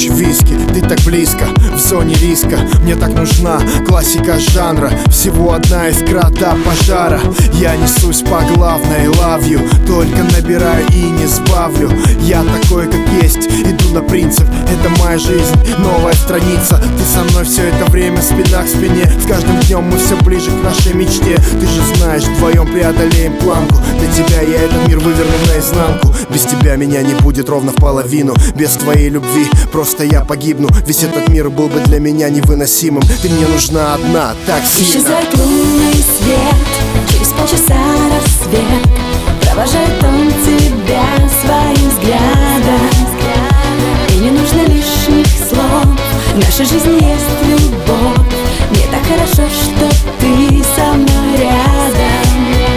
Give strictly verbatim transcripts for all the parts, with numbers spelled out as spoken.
скотч, виски, ты так близко, в зоне риска. Мне так нужна классика жанра, всего одна искра до пожара. Я несусь по главной, love you, только набираю и не сбавлю. Я такой, как есть, иду на принцип, это моя жизнь, новая страница. Ты со мной все это время, спина к спине. С каждым днем мы все ближе к нашей мечте. Ты же знаешь, вдвоем преодолеем планку. Для тебя я этот мир выверну наизнанку. Без тебя меня не будет ровно в половину. Без твоей любви просто я погибну. Весь этот мир был бы для меня невыносимым. Ты мне нужна одна, так сильно. Исчезает лунный свет, через полчаса рассвет. Провожает он тебя своим взглядом. И не нужно лишних слов, в нашей жизни есть любовь. Мне так хорошо, что ты со мной рядом.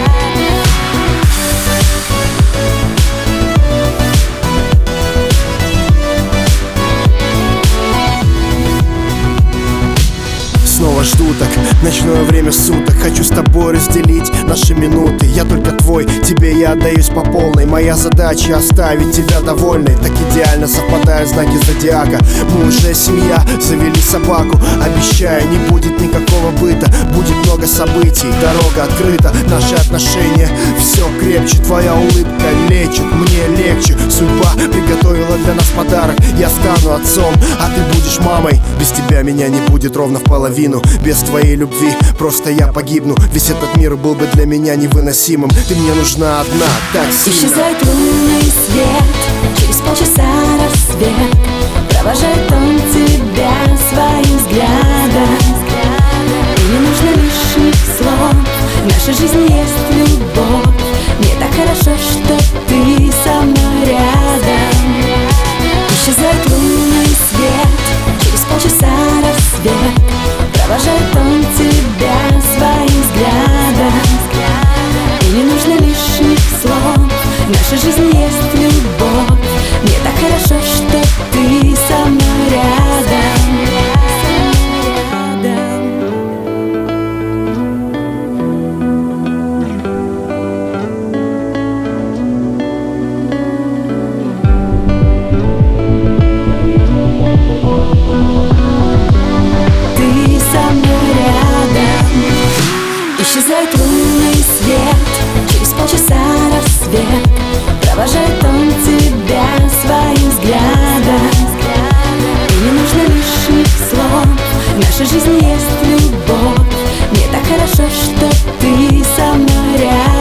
Снова жду так, ночное время суток. Хочу с тобой разделить наши минуты. Я только твой, тебе я отдаюсь по полной. Моя задача оставить тебя довольной. Так идеально совпадают знаки зодиака. Мы уже семья, завели собаку. Обещаю, не будет никакого быта. Будет много событий, дорога открыта. Наши отношения все крепче. Твоя улыбка лечит, мне легче. Судьба приготовила для нас подарок. Я стану отцом, а ты будешь мамой. Без тебя меня не будет ровно в половину. Без твоей любви просто я погибну. Весь этот мир был бы для меня невыносимым. Ты мне нужна одна, так сильно. Исчезает лунный свет, через полчаса рассвет. Провожает он тебя своим взглядом. И не нужно лишних слов, в нашей жизни есть любовь. Мне так хорошо, что ты со мной рядом. Исчезает лунный свет, через полчаса рассвет. Провожает он тебя своим взглядом. И не нужно лишних слов, в нашей жизни есть любовь. Мне так хорошо, что ты со мной рядом. Исчезает лунный свет, через полчаса рассвет. Провожает он тебя своим взглядом. И не нужно лишних слов, в нашей жизни есть любовь. Мне так хорошо, что ты со мной рядом.